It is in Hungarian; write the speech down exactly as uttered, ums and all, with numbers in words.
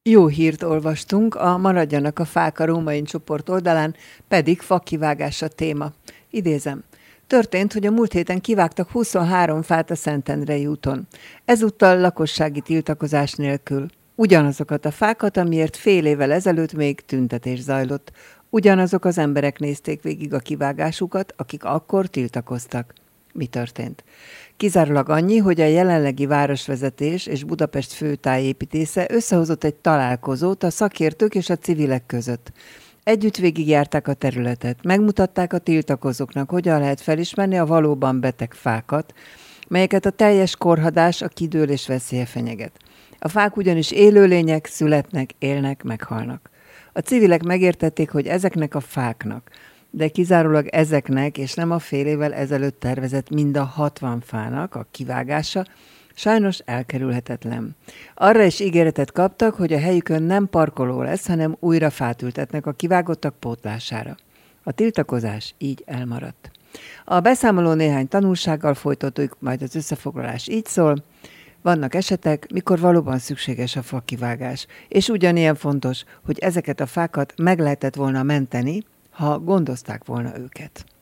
Jó hírt olvastunk, a Maradjanak a fák a Rómain csoport oldalán, pedig fakivágás a téma. Idézem. Történt, hogy a múlt héten kivágtak huszonhárom fát a Szentendrei úton. Ezúttal lakossági tiltakozás nélkül. Ugyanazokat a fákat, amiért fél évvel ezelőtt még tüntetés zajlott. Ugyanazok az emberek nézték végig a kivágásukat, akik akkor tiltakoztak. Mi történt? Kizárólag annyi, hogy a jelenlegi városvezetés és Budapest főtájépítésze összehozott egy találkozót a szakértők és a civilek között. Együtt végigjárták a területet, megmutatták a tiltakozóknak, hogyan lehet felismerni a valóban beteg fákat, melyeket a teljes korhadás, a kidőlés veszélye fenyeget. A fák ugyanis élőlények, születnek, élnek, meghalnak. A civilek megértették, hogy ezeknek a fáknak, de kizárólag ezeknek, és nem a fél évvel ezelőtt tervezett mind a hatvan fának a kivágása sajnos elkerülhetetlen. Arra is ígéretet kaptak, hogy a helyükön nem parkoló lesz, hanem újra fát ültetnek a kivágottak pótlására. A tiltakozás így elmaradt. A beszámoló néhány tanulsággal folytatjuk, majd az összefoglalás így szól. Vannak esetek, mikor valóban szükséges a fakivágás, és ugyanilyen fontos, hogy ezeket a fákat meg lehetett volna menteni, ha gondozták volna őket.